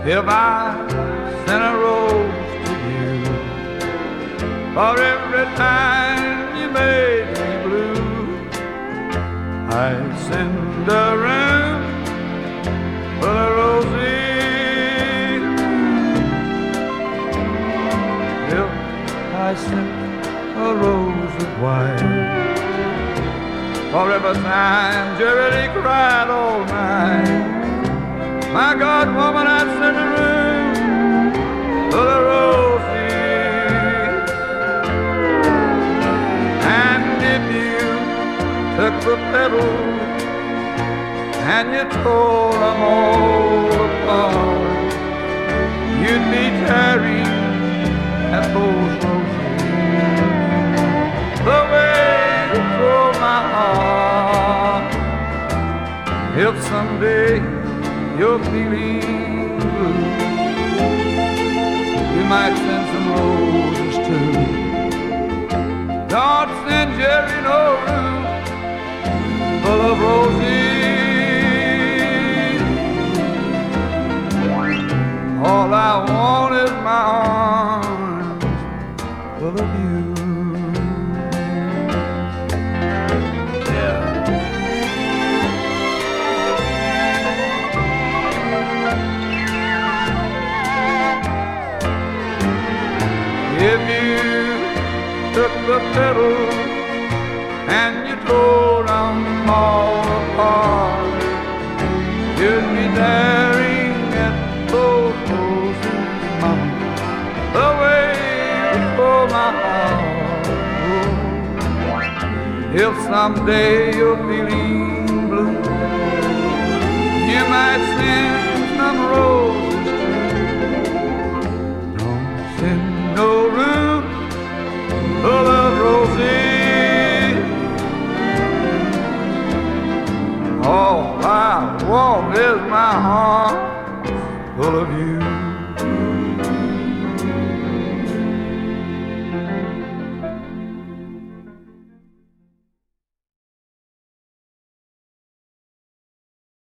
if I sent a rose to you for every time you made me blue. I send a room full of roses. If I sent a rose of white for every time Jerry Lee cried all night, my God, woman, I'd send a room full of roses. And if you took the petals and you tore them all apart, you'd be tearing at those roses the way you tore my heart. If someday you're feeling blue, you might send some roses too. Don't send Jerry no room full of roses. All I want is my arms full of you. If you took the petals and you tore them all apart, you'd be staring at those roses, mama, the way you tore my heart. Oh, if someday you're feeling blue, you might send some roses too. Don't send no room full of roses. All I want is my heart full of you.